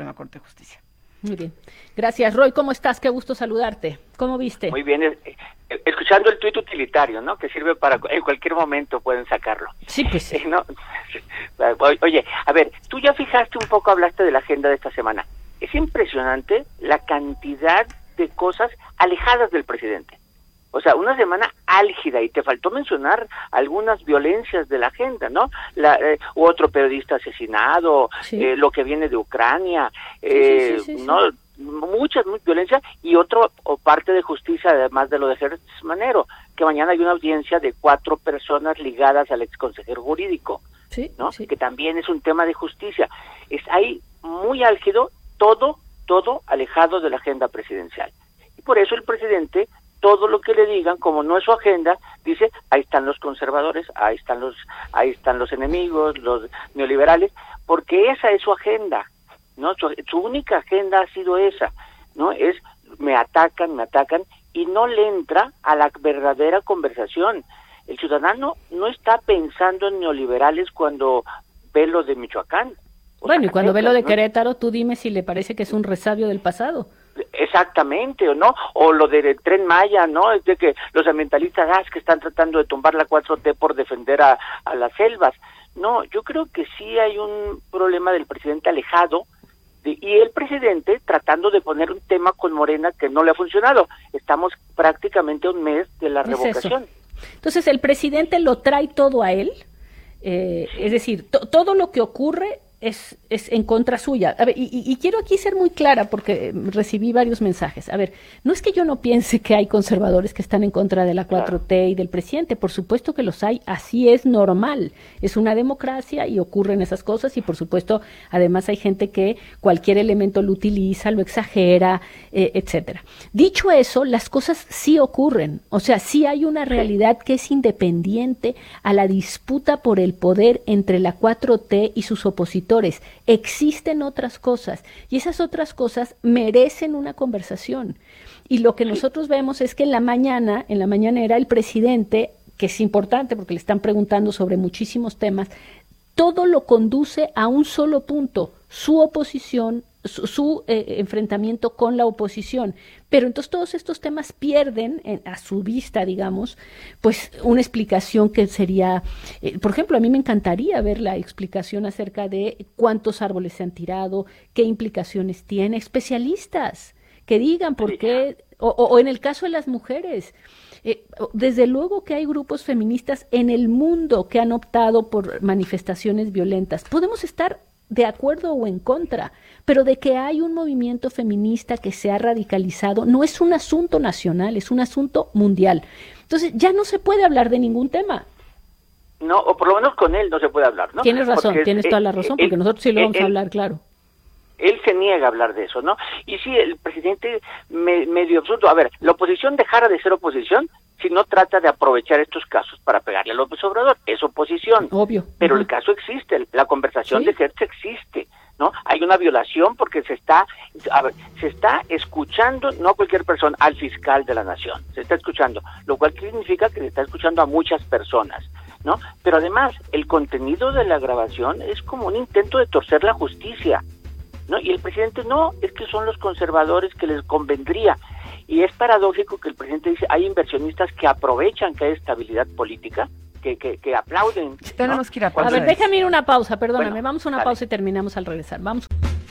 Suprema Corte de Justicia. Muy bien. Gracias, Roy. ¿Cómo estás? Qué gusto saludarte. ¿Cómo viste? Muy bien. Escuchando el tuit utilitario, ¿no? Que sirve para, en cualquier momento pueden sacarlo. Sí, pues sí. ¿No? Oye, a ver, tú ya fijaste un poco, hablaste de la agenda de esta semana. Es impresionante la cantidad de cosas alejadas del presidente. O sea, una semana álgida, y te faltó mencionar algunas violencias de la agenda, ¿no? Otro periodista asesinado, sí. Lo que viene de Ucrania, sí. ¿no? Muchas violencias, y parte de justicia, además de lo de Gertz Manero, que mañana hay una audiencia de 4 personas ligadas al exconsejero jurídico, sí, ¿no? Sí. Que también es un tema de justicia. Es ahí muy álgido, todo alejado de la agenda presidencial. Y por eso el presidente, todo lo que le digan, como no es su agenda, dice, ahí están los conservadores, ahí están los enemigos, los neoliberales, porque esa es su agenda, ¿no? Su única agenda ha sido esa, ¿no? Es me atacan, y no le entra a la verdadera conversación. El ciudadano no está pensando en neoliberales cuando ve lo de Michoacán. Bueno, y cuando ve lo de Querétaro, tú dime si le parece que es un resabio del pasado. Exactamente, ¿o no? O lo del Tren Maya, ¿no? Es de que los ambientalistas que están tratando de tumbar la 4T por defender a las selvas. No, yo creo que sí hay un problema del presidente alejado, y el presidente tratando de poner un tema con Morena que no le ha funcionado. Estamos prácticamente a un mes de la revocación. Entonces, ¿el presidente lo trae todo a él? Es decir, todo lo que ocurre es en contra suya. A ver, y quiero aquí ser muy clara porque recibí varios mensajes. A ver, no es que yo no piense que hay conservadores que están en contra de la 4T y del presidente, por supuesto que los hay, así es normal, es una democracia y ocurren esas cosas, y por supuesto además hay gente que cualquier elemento lo utiliza, lo exagera, etcétera. Dicho eso, las cosas sí ocurren, o sea, sí hay una realidad que es independiente a la disputa por el poder entre la 4T y sus opositores. Existen otras cosas, y esas otras cosas merecen una conversación. Y lo que nosotros vemos es que en la mañanera, el presidente, que es importante porque le están preguntando sobre muchísimos temas, todo lo conduce a un solo punto: su oposición, su enfrentamiento con la oposición. Pero entonces todos estos temas pierden, a su vista, digamos, pues una explicación que sería, por ejemplo, a mí me encantaría ver la explicación acerca de cuántos árboles se han tirado, qué implicaciones tiene, especialistas que digan por qué, o en el caso de las mujeres. Desde luego que hay grupos feministas en el mundo que han optado por manifestaciones violentas. Podemos estar de acuerdo o en contra, pero de que hay un movimiento feminista que se ha radicalizado no es un asunto nacional, es un asunto mundial. Entonces ya no se puede hablar de ningún tema. No, o por lo menos con él no se puede hablar, ¿no? Tienes razón, tienes toda la razón, porque nosotros sí lo vamos a hablar, claro. Él se niega a hablar de eso, ¿no? Y sí, el presidente medio absurdo. A ver, la oposición dejara de ser oposición si no trata de aprovechar estos casos para pegarle a López Obrador. Es oposición. Obvio. Pero el caso existe, la conversación de Gertz existe, ¿no? Hay una violación porque se está escuchando, no a cualquier persona, al fiscal de la nación. Se está escuchando, lo cual significa que se está escuchando a muchas personas, ¿no? Pero además, el contenido de la grabación es como un intento de torcer la justicia, ¿no? Y el presidente no, es que son los conservadores que les convendría. Y es paradójico que el presidente dice, hay inversionistas que aprovechan que hay estabilidad política, que aplauden, ¿no? Tenemos que ir a pausa. A ver, déjame ir una pausa, perdóname, Bueno, vamos a una dale. pausa y terminamos al regresar. Vamos.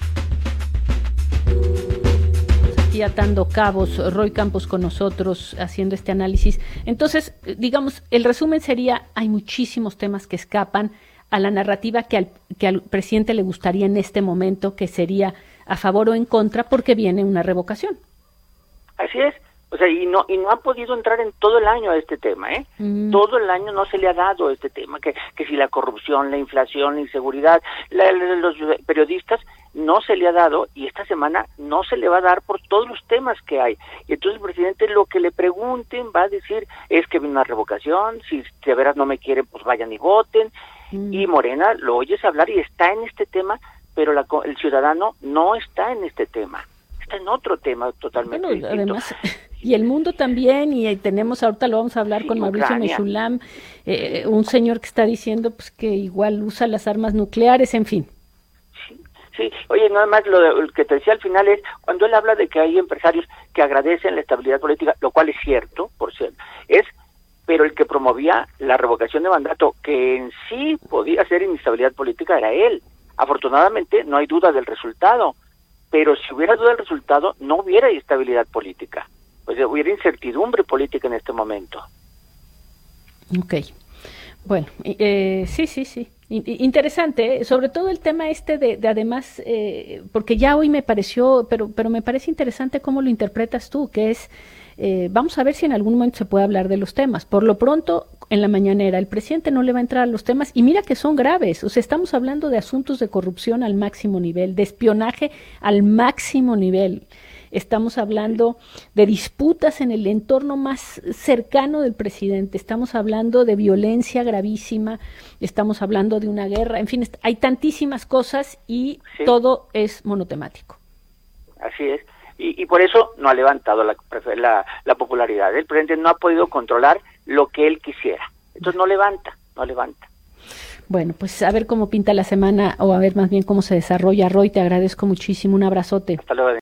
Aquí atando cabos, Roy Campos con nosotros haciendo este análisis. Entonces, digamos, el resumen sería, hay muchísimos temas que escapan a la narrativa que al presidente le gustaría en este momento, que sería a favor o en contra, porque viene una revocación. Así es, o sea, y no ha podido entrar en todo el año a este tema, ¿eh? Todo el año no se le ha dado este tema, que si la corrupción, la inflación, la inseguridad, los periodistas, no se le ha dado, y esta semana no se le va a dar por todos los temas que hay. Y entonces el presidente, lo que le pregunten, va a decir, es que viene una revocación, si de veras no me quieren, pues vayan y voten. Y Morena, lo oyes hablar y está en este tema, pero el ciudadano no está en este tema. Está en otro tema totalmente distinto. Además, y el mundo también, y tenemos, ahorita lo vamos a hablar con Mauricio Ucrania. Meshulam, un señor que está diciendo pues que igual usa las armas nucleares, en fin. Sí. Sí, oye, nada más lo que te decía al final es, cuando él habla de que hay empresarios que agradecen la estabilidad política, lo cual es cierto, por cierto, pero el que promovía la revocación de mandato, que en sí podía ser inestabilidad política, era él. Afortunadamente no hay duda del resultado, pero si hubiera duda del resultado, no hubiera estabilidad política, pues hubiera incertidumbre política en este momento. Ok, bueno, sí. Interesante, sobre todo el tema de además, porque ya hoy me pareció, pero me parece interesante cómo lo interpretas tú, que es, vamos a ver si en algún momento se puede hablar de los temas. Por lo pronto, en la mañanera, el presidente no le va a entrar a los temas, y mira que son graves, o sea, estamos hablando de asuntos de corrupción al máximo nivel, de espionaje al máximo nivel. Estamos hablando de disputas en el entorno más cercano del presidente, estamos hablando de violencia gravísima, estamos hablando de una guerra, en fin, hay tantísimas cosas y sí, todo es monotemático. Así es, y por eso no ha levantado la popularidad. El presidente no ha podido controlar lo que él quisiera, entonces no levanta. Bueno, pues a ver cómo pinta la semana, o a ver más bien cómo se desarrolla. Roy, te agradezco muchísimo, un abrazote. Hasta luego.